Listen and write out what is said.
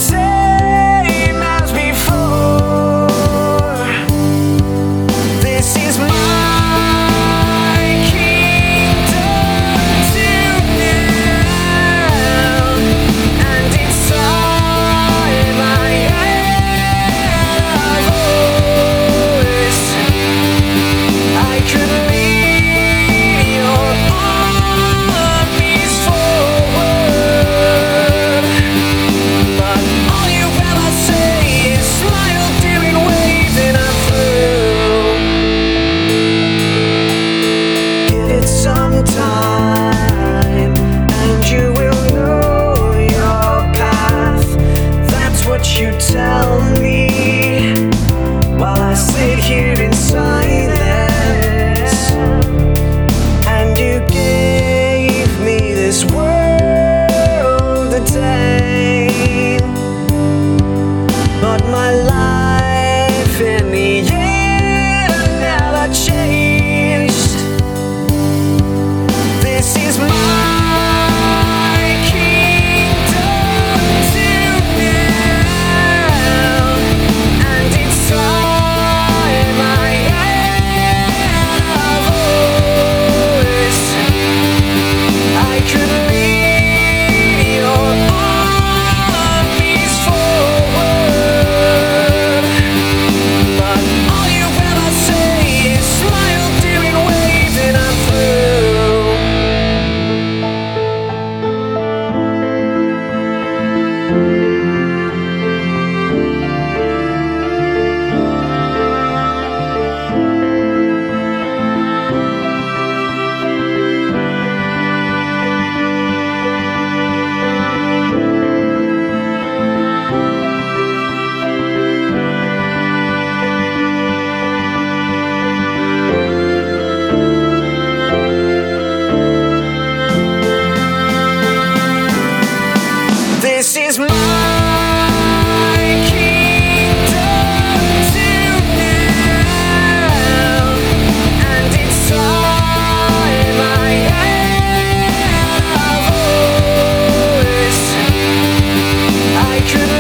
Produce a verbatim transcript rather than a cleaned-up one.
same as before. This is my kingdom tonight, and it's time I had a voice. I could lead your armies forward, but all you ever say is smile, doing waves, and I'm through. Give it some time, and you will know your path. That's what you tell me, while I sit here in silence. And you gave me this world a day, but my life in the end never changed. This is my kingdom tonight, and it's time I had a voice. I could lead your armies forward, but all you ever say is smile, doing waves, and I'm through. This is my kingdom tonight, and it's time I had a voice. I could